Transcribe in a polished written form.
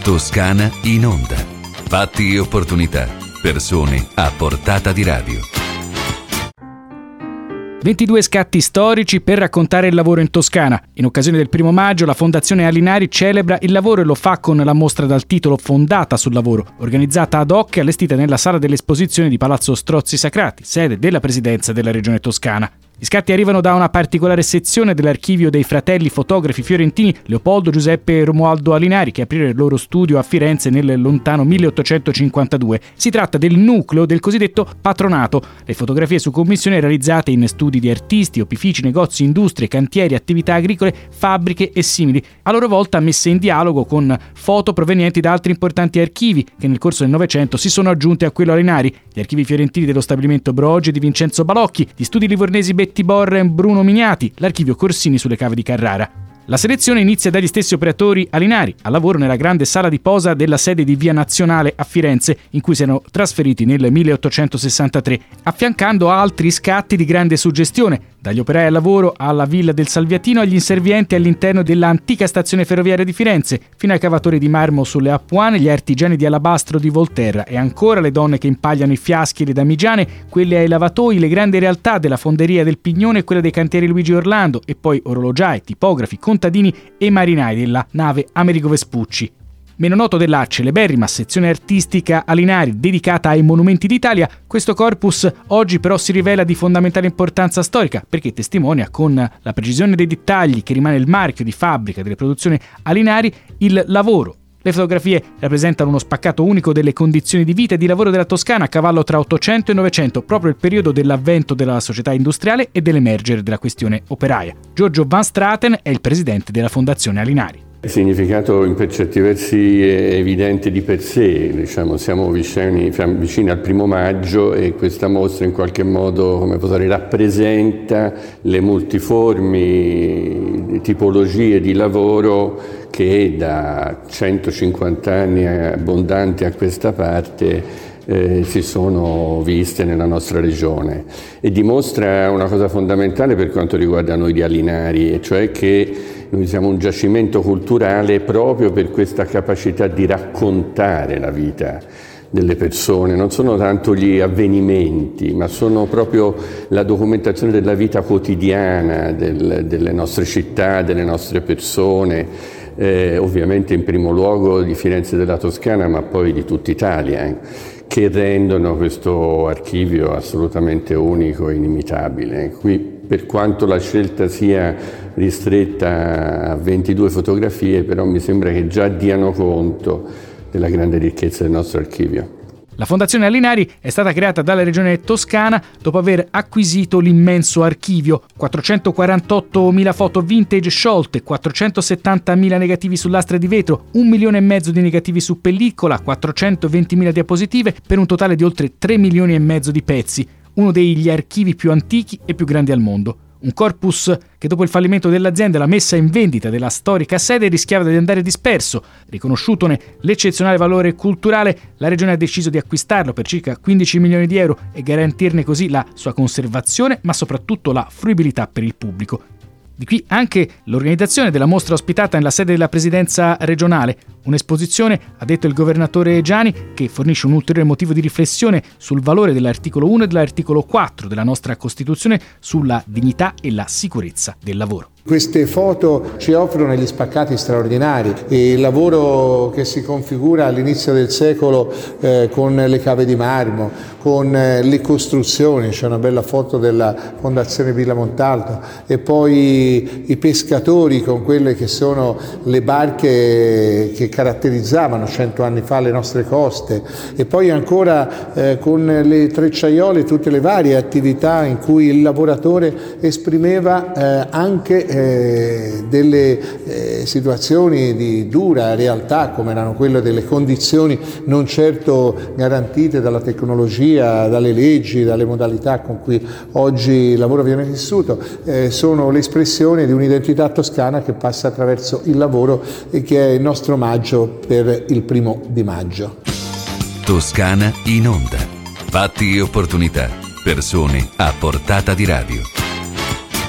Toscana in onda. Fatti e opportunità. Persone a portata di radio. 22 scatti storici per raccontare il lavoro in Toscana. In occasione del 1 maggio la Fondazione Alinari celebra il lavoro e lo fa con la mostra dal titolo Fondata sul lavoro, organizzata ad hoc e allestita nella sala delle esposizioni di Palazzo Strozzi Sacrati, sede della Presidenza della Regione Toscana. Gli scatti arrivano da una particolare sezione dell'archivio dei fratelli fotografi fiorentini Leopoldo, Giuseppe e Romualdo Alinari, che aprirono il loro studio a Firenze nel lontano 1852. Si tratta del nucleo del cosiddetto patronato. Le fotografie su commissione realizzate in studi di artisti, opifici, negozi, industrie, cantieri, attività agricole, fabbriche e simili, a loro volta messe in dialogo con foto provenienti da altri importanti archivi che nel corso del Novecento si sono aggiunti a quello Alinari, gli archivi fiorentini dello stabilimento Brogi di Vincenzo Balocchi, gli studi livornesi Betty Borra e Bruno Miniati, l'archivio Corsini sulle cave di Carrara. La selezione inizia dagli stessi operatori Alinari, al lavoro nella grande sala di posa della sede di Via Nazionale a Firenze, in cui si erano trasferiti nel 1863, affiancando altri scatti di grande suggestione, dagli operai al lavoro alla Villa del Salviatino agli inservienti all'interno dell'antica stazione ferroviaria di Firenze, fino ai cavatori di marmo sulle Appuane, gli artigiani di alabastro di Volterra e ancora le donne che impagliano i fiaschi e le damigiane, quelle ai lavatoi, le grandi realtà della fonderia del Pignone e quelle dei cantieri Luigi Orlando e poi orologiai, tipografi, contadini e marinai della nave Amerigo Vespucci. Meno noto della celeberrima sezione artistica Alinari dedicata ai monumenti d'Italia, questo corpus oggi però si rivela di fondamentale importanza storica perché testimonia con la precisione dei dettagli che rimane il marchio di fabbrica delle produzioni Alinari il lavoro. Le fotografie rappresentano uno spaccato unico delle condizioni di vita e di lavoro della Toscana a cavallo tra 800 e 900, proprio il periodo dell'avvento della società industriale e dell'emergere della questione operaia. Giorgio Van Straten è il presidente della Fondazione Alinari. Il significato in per certi versi è evidente di per sé, siamo vicini al 1 maggio e questa mostra in qualche modo, rappresenta le multiformi tipologie di lavoro che da 150 anni abbondanti a questa parte si sono viste nella nostra regione e dimostra una cosa fondamentale per quanto riguarda noi di Alinari, e cioè che noi siamo un giacimento culturale proprio per questa capacità di raccontare la vita delle persone. Non sono tanto gli avvenimenti, ma sono proprio la documentazione della vita quotidiana delle nostre città, delle nostre persone, ovviamente in primo luogo di Firenze e della Toscana, ma poi di tutta Italia, che rendono questo archivio assolutamente unico e inimitabile. Qui, per quanto la scelta sia ristretta a 22 fotografie, però mi sembra che già diano conto della grande ricchezza del nostro archivio. La Fondazione Alinari è stata creata dalla Regione Toscana dopo aver acquisito l'immenso archivio, 448.000 foto vintage sciolte, 470.000 negativi su lastre di vetro, 1,5 milioni di negativi su pellicola, 420.000 diapositive, per un totale di oltre 3,5 milioni di pezzi, uno degli archivi più antichi e più grandi al mondo. Un corpus che dopo il fallimento dell'azienda e la messa in vendita della storica sede rischiava di andare disperso. Riconosciutone l'eccezionale valore culturale, la Regione ha deciso di acquistarlo per circa 15 milioni di euro e garantirne così la sua conservazione, ma soprattutto la fruibilità per il pubblico. Di qui anche l'organizzazione della mostra ospitata nella sede della Presidenza regionale, un'esposizione, ha detto il governatore Giani, che fornisce un ulteriore motivo di riflessione sul valore dell'articolo 1 e dell'articolo 4 della nostra Costituzione sulla dignità e la sicurezza del lavoro. Queste foto ci offrono degli spaccati straordinari e il lavoro che si configura all'inizio del secolo con le cave di marmo, con le costruzioni, c'è una bella foto della Fondazione Villa Montalto, e poi i pescatori con quelle che sono le barche che caratterizzavano 100 anni fa le nostre coste, e poi ancora con le trecciaiole, tutte le varie attività in cui il lavoratore esprimeva anche delle situazioni di dura realtà, come erano quelle delle condizioni non certo garantite dalla tecnologia, dalle leggi, dalle modalità con cui oggi il lavoro viene vissuto, sono l'espressione di un'identità toscana che passa attraverso il lavoro e che è il nostro omaggio per il 1 maggio. Toscana in onda. Fatti e opportunità. Persone a portata di radio.